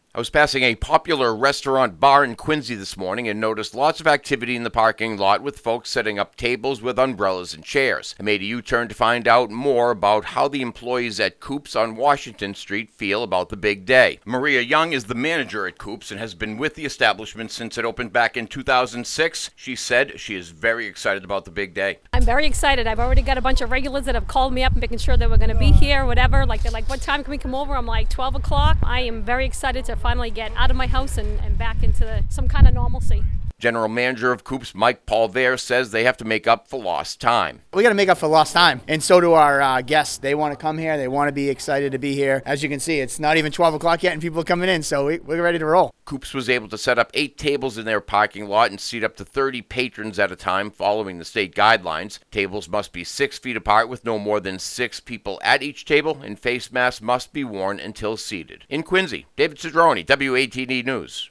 I was passing a popular restaurant bar in Quincy this morning and noticed lots of activity in the parking lot with folks setting up tables with umbrellas and chairs. I made a U-turn to find out more about how the employees at Coops on Washington Street feel about the big day. Maria Young is the manager at Coops and has been with the establishment since it opened back in 2006. She said she is very excited about the big day. I'm very excited. I've already got a bunch of regulars that have called me up and making sure that we're going to be here, whatever. Like, they're like, what time can we come over? I'm like, 12 o'clock. I am very excited to finally get out of my house and back into some kind of normalcy. General Manager of Coops, Mike Paulvere, says they have to make up for lost time. We got to make up for lost time, and so do our guests. They want to come here. They want to be excited to be here. As you can see, it's not even 12 o'clock yet, and people are coming in, so we're ready to roll. Coops was able to set up 8 tables in their parking lot and seat up to 30 patrons at a time following the state guidelines. Tables must be 6 feet apart with no more than 6 people at each table, and face masks must be worn until seated. In Quincy, David Cedrone, WATD News.